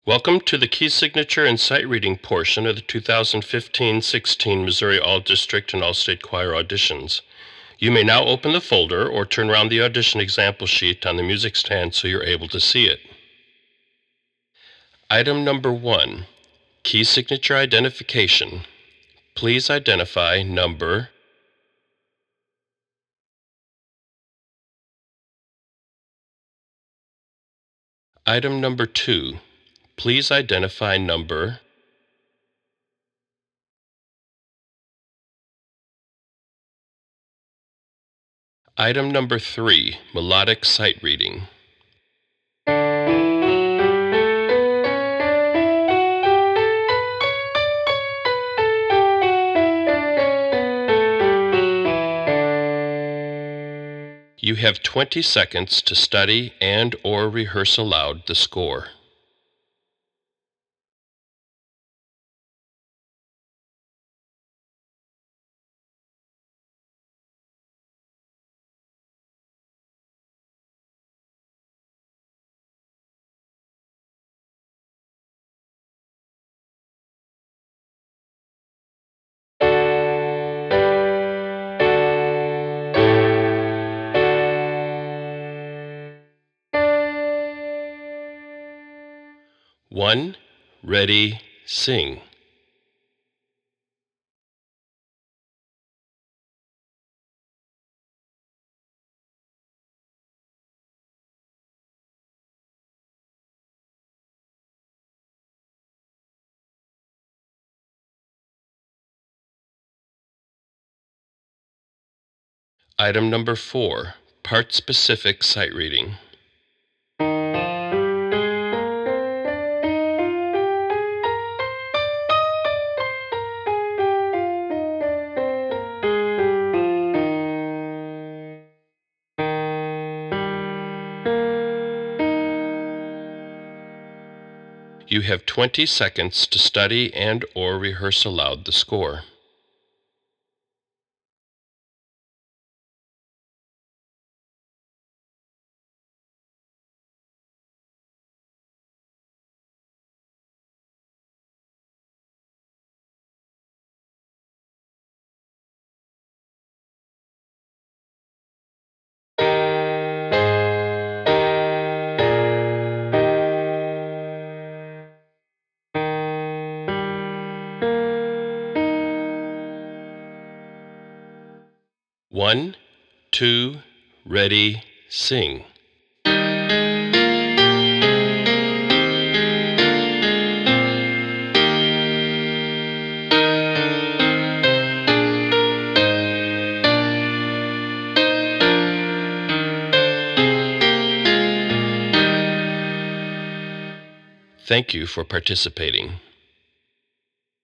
Welcome to the Key Signature and Sight Reading portion of the 2015-16 Missouri All-District and All-State Choir auditions. You may now open the folder or turn around the audition example sheet on the music stand so you're able to see it. Item number 1, Key Signature Identification. Please identify number, Item number 2, please identify number, Item number 3, Melodic Sight Reading. You have 20 seconds to study and/or rehearse aloud the score. One, ready, sing. Item number 4, part-specific sight reading. You have 20 seconds to study and/or rehearse aloud the score. One, two, ready, sing. Thank you for participating.